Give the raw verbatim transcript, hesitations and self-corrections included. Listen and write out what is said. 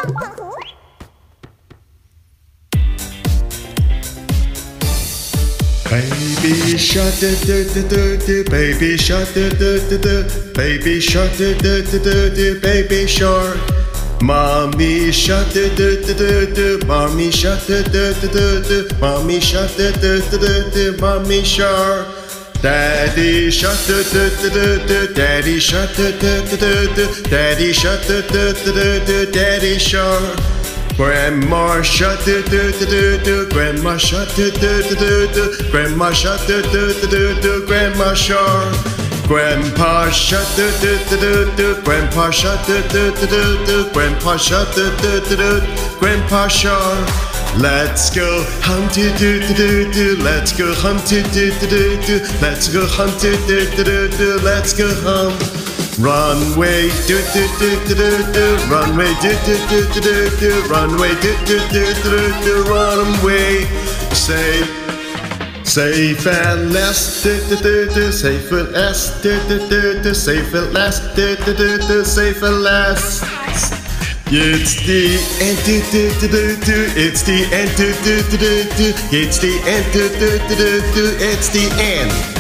Baby shark, do do do do do. Baby shark, do do do do. Baby shark, do do do do do. Baby shark. Mommy shark, do do do do do. Mommy shark, do do do do do. Mommy shark, do do do do do. Mommy shark. Daddy shark, do do do do do. Daddy shark, do do do do do. Daddy shark, do do do do do. Daddy shark. Grandma shark, do do do do do. Grandma shark, do do do do do. Grandma shark, do do do do do. Grandma shark. Grandpa shark, do do do do do. Grandpa shark, do do do do do. Grandpa shark, do do do do. Grandpa shark. Let's go hunt do do do do. Let's go hunt do do do do. Let's go hunt do do do do. Let's go hunt. Runway do do do do do do. Runway do do do do do do. Runway do do do do do. Runway. Safe, safe and last do do do do. Safe and last do do do do. Safe and last do do do do. Safe and last. It's the end do do do do do. It's the end do do do do do. It's the end do do do do do. It's the end.